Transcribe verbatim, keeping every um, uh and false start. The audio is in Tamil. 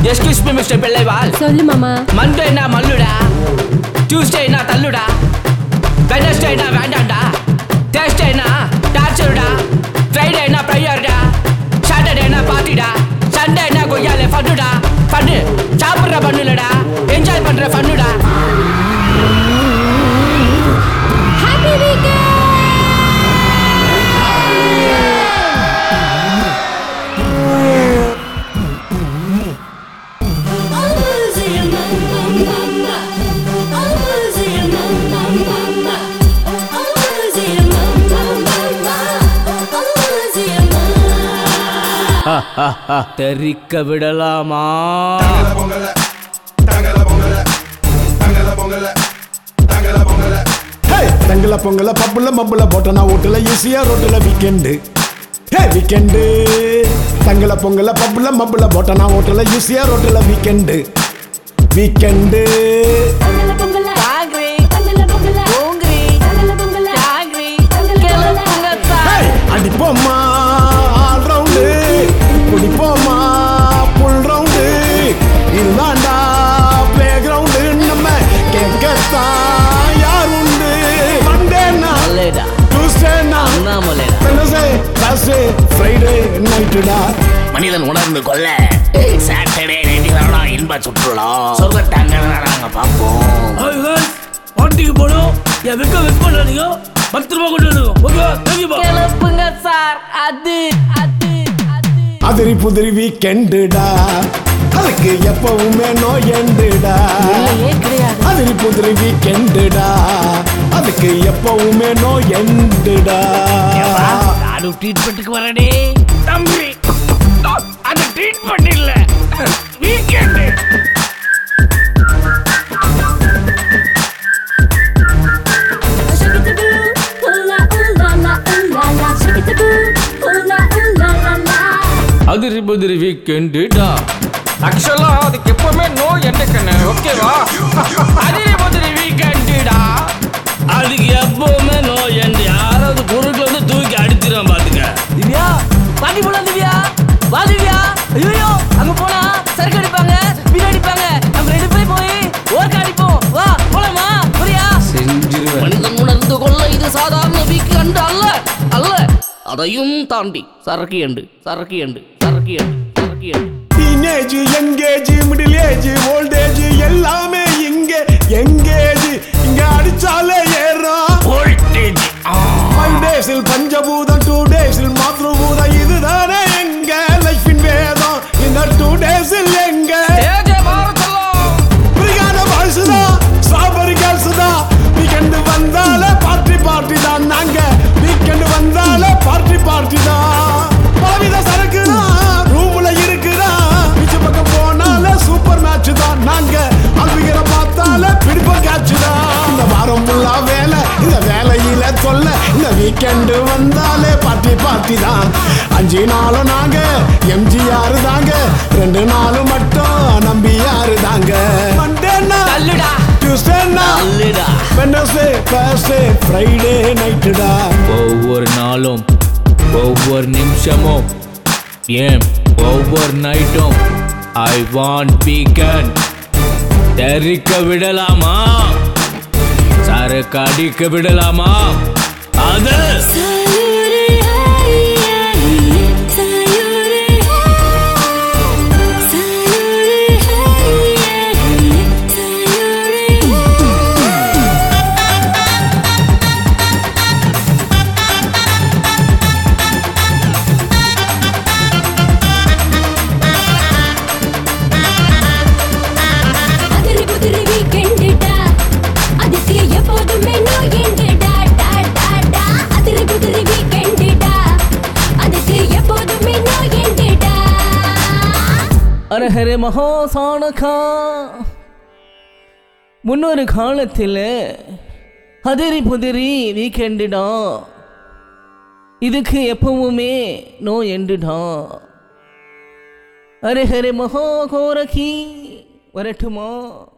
Excuse me mister பிள்ளைவால். சொல்லு மாமா. மண்டேனா மல்லுடா, டியூஸ்டேனா தள்ளுடா, வெனஸ்டேனா வேண்டாண்டா, தேர்ஸ்டேனா டார்ச்சர்டா, ஃப்ரைடேனா ப்ரையர்டா, சாட்டர்டேனா பார்ட்டிடா, சண்டேனா கொய்யாலே ஃபன்னுடா. ஃபன்னு சாப்பிட்ற பண்ணுலடா, என்ஜாய் பண்ற ஃபன்னுடா. Happy weekend. தெரிக்க விடலாமா? தங்கல பொங்கல பப்புல மப்புல போட்டனா ஓட்டுல ஈஸியா ரோட்டுல வீக்கெண்டு. ஹே வீக்கெண்டு. தங்கல பொங்கல பப்புல மப்புல போட்டனா ஓட்டுல ஈஸியா ரோட்டுல வீக்கெண்டு. வீக்கெண்டு. அடிப்போம்மா ஆல் ரவுண்டு, குடிப்போம்மா புல் ரவுண்டு. இதுதான்டா பிளே கிரவுண்டு, நம்ம கேட்கத்தான் யார் உண்டு. மண்டேனா டியூஸ்டேனா வெனஸ்டே தர்ஸ்டே ஃப்ரைடே நைட்டுடா. மனிதன் உணர்ந்து கொள்ள சாட்டர்டே நைட்டுகளா இன்ப சுற்றுலா சொர்க்கட்டாங்க நாங்க பார்ப்போம். பாட்டிக்கு போனோம், என் வெக்க வெக் பண்ணாதீங்க, பத்து ரூபா கொண்டு வருவோம். கிளப்புங்க சார். அது அது அதிரி புதிரி வீக்கெண்டுடா, அதுக்கு எப்பவுமே நோ எண்டுடா. அதிரி புதிரி வீக்கெண்டுடா, அதுக்கு எப்பவுமே நோ எண்டுடா. நானும் ட்ரீட்மெண்ட்டுக்கு வரடே தம்பி. அது ட்ரீட்மெண்ட் இல்ல, வீக்கெண்டு. அதிரி புதிரி வீக்கெண்டுடா, ஆக்சுவலா அதுக்கு எப்பவுமே நோ எண்டுக்கண்ணே, ஓகேவா? அதிரி புதிரி வீக்கெண்டுடா, அதுக்கு எப்பவுமே நோ எண்டு. யாராவது பொருட்கள் வந்து தூக்கி அடிச்சிடும் பாத்துக்க. திவ்யா பாட்டி போல, திவ்யா வா திவ்யா. ஐயோ அங்க போனா சரக்கு அடிப்பாங்க, வீடு அடிப்பாங்க. நம்ம ரெண்டு பேரும் போய் ஓர்க்க அடிப்போம். வா போலாமா? புரியா? செஞ்சிருவேன். மனிதன் உணர்ந்து கொள்ள இது சாதாரண வீக்கெண்டு அல்ல அல்ல, அதையும் தாண்டி சரக்கு எண்டு சரக்கு எண்டு சரக்கு எண்டு சரக்கு எண்டு. Teenage engage middle age old எல்லாமே இங்க எங்கேஜ். இங்க அடிச்சாலே ஏறோம் வோல்டேஜ். ஃபைவ் டேஸில் பஞ்சபூதம், டூ டேஸில் மாத்ருபூதம். இதுதானே எங்க லைஃபின் வேதம். இந்த டூ டேஸில் எங்க பிரிகான பாய்ஸ் தான், ஸ்ட்ராபெரி கேர்ள்ஸ் தான். வீக்கெண்டு வந்தாலே பார்ட்டி பார்ட்டி தான். நாங்க வீக்கெண்டு வந்தாலே பார்ட்டி பார்ட்டி தான். பலவித சரக்கு தான் ரூம்ல இருக்குதா. பீச்சு பக்கம் போனாலே சூப்பர் மேட்ச் தான். நாங்க அல்விகிற பார்த்தாலே பிடிப்போம் கேட்ச் தான். இந்த வாரம் ஃபுல்லா வேலை, இந்த வேலையில தொல்லை. இந்த வீக்கெண்டு வந்தாலே பார்ட்டி பார்ட்டி தான். அஞ்சு நாளும் நாங்க எம்ஜிஆர் தாங்க, ரெண்டு நாளும் மட்டும் நம்பி யாரு தாங்க. மண்டேனா தள்ளுடா, டியூஸ்டேனா தள்ளுடா, வெனஸ்டே தர்ஸ்டே ஃப்ரைடே நைட்டுடா. ஒவ்வொரு நாளும் ஒவ்வொரு நிமிஷமும் ஏன் ஒவ்வொரு நைட்டும் ஐ வாண்ட் வீக்கெண்ட். தெரிக்க விடலாமா? சரக்கு அடிக்க விடலாமா? அது அரஹரே மகாசானகா. முன்னொரு காலத்தில் அதிரி புதிரி வீக்கெண்டுடா, இதுக்கு எப்பவுமே நோ எண்டுடா. அரஹரே மகா கோரகி வரட்டுமா?